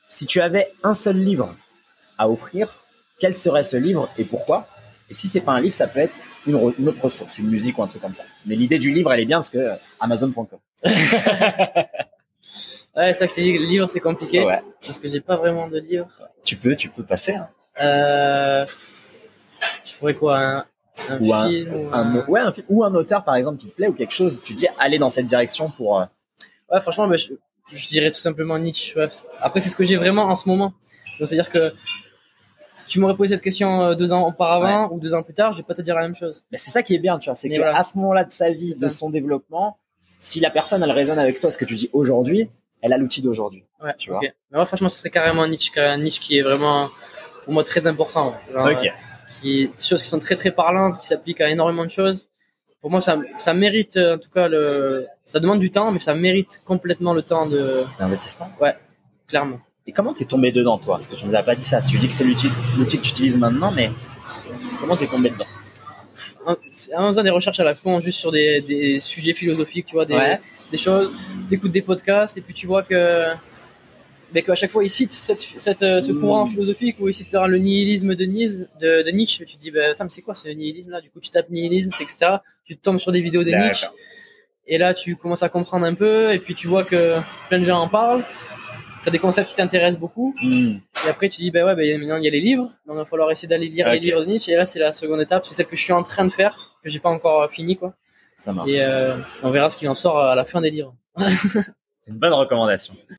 Si tu avais un seul livre à offrir, quel serait ce livre et pourquoi? Et si c'est pas un livre, ça peut être une autre ressource, une musique ou un truc comme ça. Mais l'idée du livre, elle est bien parce que Amazon.com. Ouais, ça que je t'ai dit, le livre c'est compliqué. Ouais. Parce que j'ai pas vraiment de livre. Tu peux passer. Hein. Je pourrais quoi, un film un film ou un auteur par exemple qui te plaît ou quelque chose. Tu dis aller dans cette direction pour. Ouais, franchement, je dirais tout simplement Nietzsche. Ouais, après, c'est ce que j'ai vraiment en ce moment. Donc, c'est-à-dire que si tu m'aurais posé cette question 2 ans auparavant ou 2 ans plus tard, je vais pas te dire la même chose. Mais c'est ça qui est bien, tu vois, c'est que voilà. à ce moment-là de sa vie, de son développement, si la personne elle résonne avec toi, ce que tu dis aujourd'hui, elle a l'outil d'aujourd'hui. Ouais, tu vois. Mais moi, franchement, ce serait carrément Nietzsche qui est vraiment pour moi très important. Genre, des choses qui sont très très parlantes, qui s'appliquent à énormément de choses. Pour moi, ça mérite, en tout cas, ça demande du temps, mais ça mérite complètement le temps d'investissement. Ouais, clairement. Et comment t'es tombé dedans, toi? Parce que tu nous as pas dit ça. Tu dis que c'est l'outil que tu utilises maintenant, mais comment t'es tombé dedans? En faisant des recherches à la con, juste sur des sujets philosophiques, tu vois, des choses, t'écoutes des podcasts, et puis tu vois qu'à chaque fois, ils citent ce courant philosophique où ils citent le nihilisme de Nietzsche. Tu te dis, attends, mais c'est quoi ce nihilisme-là? Du coup, tu tapes nihilisme, etc. Tu tombes sur des vidéos de Nietzsche. Et là, tu commences à comprendre un peu. Et puis, tu vois que plein de gens en parlent. T'as des concepts qui t'intéressent beaucoup. Et après, tu dis, maintenant, il y a les livres. Donc, il va falloir essayer d'aller lire les livres de Nietzsche. Et là, c'est la seconde étape. C'est celle que je suis en train de faire, que j'ai pas encore fini, quoi. Ça marche. Et on verra ce qu'il en sort à la fin des livres. C'est une bonne recommandation.